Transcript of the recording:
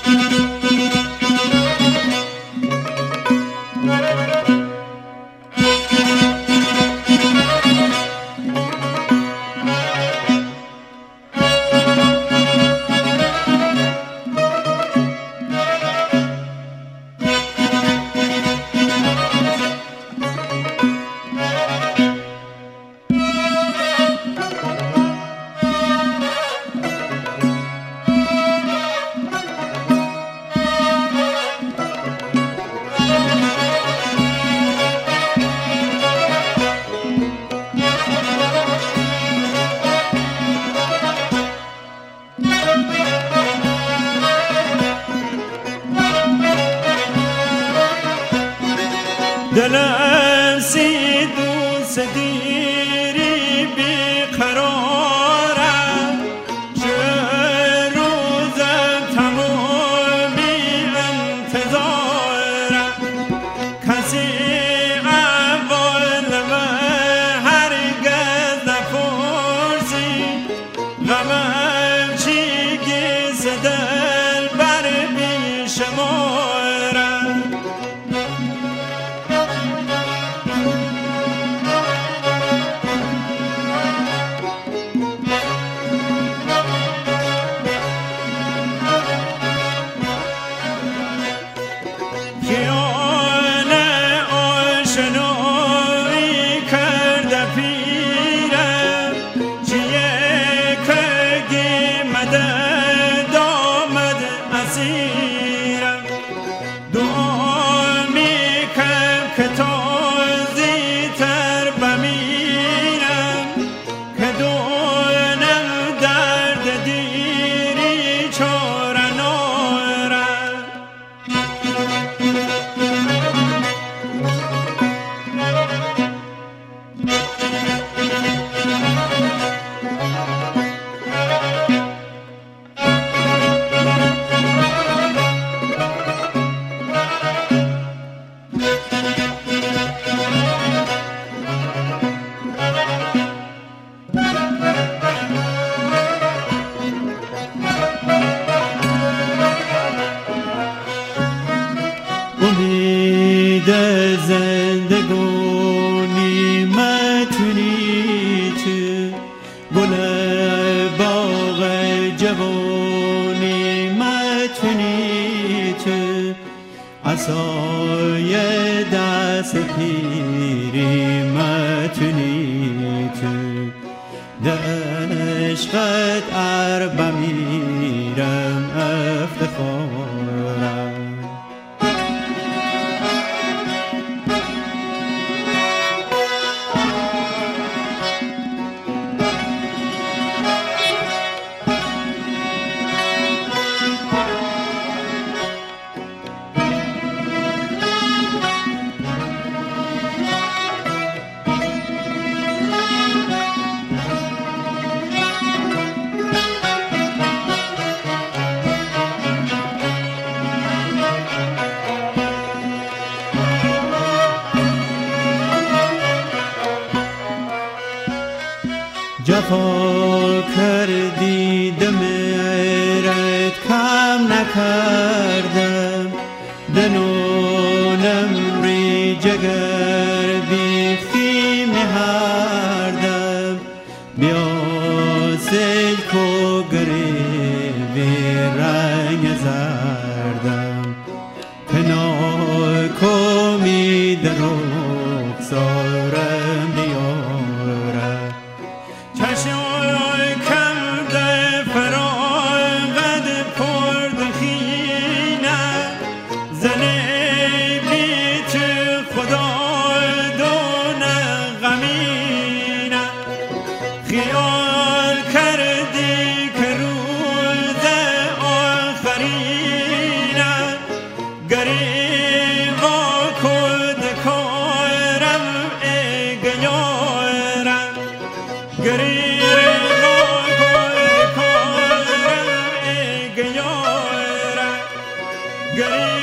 دلم سی دوست دیری بیقرارم چه روزم تمامی انتظارم کسی اول و هرگز نپرسی غمم چی گیز دل بر بیشمارم خیال آشنایی کرده پیرم چیه که گیمده دامد اسیرم دعا میکن که تازی تر بمیرم که دونم درد دیری چاره نارم امید زندگانی متونی تو گل باغ جوانی متونی تو عصای دست پیری متونی تو عشقت بمیرم افتخارم جفا کردی دمرت کم نکردم دنونم ری جگر بیخی مهردم بیا سلکو گریبی رنگ زردم کنار کمی دروک سارم دیارم چشمای کرده فراغت پرد خینه زنه بی تو خدا دونه غمینه خیال کردی که روز آخرینه گریبا کد کارم اگیارم گریبا کد کارم اگیارم